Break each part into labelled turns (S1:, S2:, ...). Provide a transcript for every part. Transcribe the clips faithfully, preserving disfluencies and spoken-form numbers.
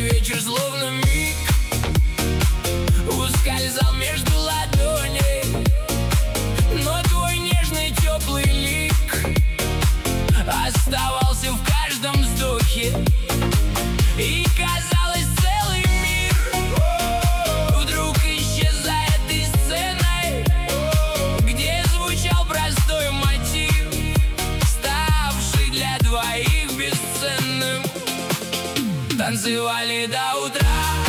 S1: вечер словно миг ускользал между ладоней, но твой нежный теплый лик оставался в каждом вздохе. И казалось, целый мир вдруг исчезает из сцены, где звучал простой мотив, ставший для двоих бесценным. Танцевали до утра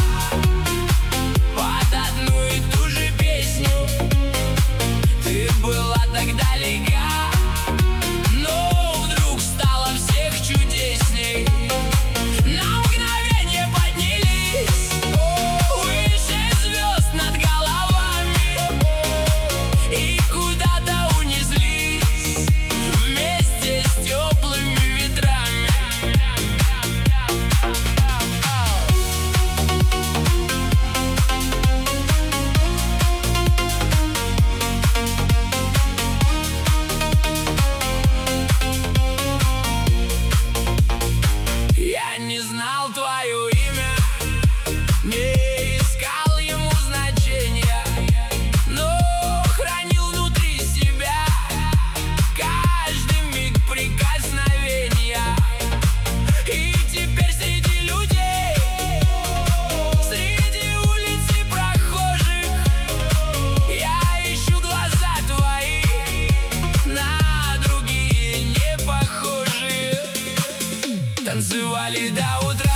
S1: под одну и ту же песню. Ты была так далека, но вдруг стало всех чудесней. На мгновение поднялись выше звезд над головами и куда-то унеслись вместе с теплыми ветрами. Я не знал твое имя, не искал ему значения, но хранил внутри себя каждый миг прикосновения. И теперь среди людей, среди улиц и прохожих, я ищу глаза твои, на другие не похожие. Танцевали до утра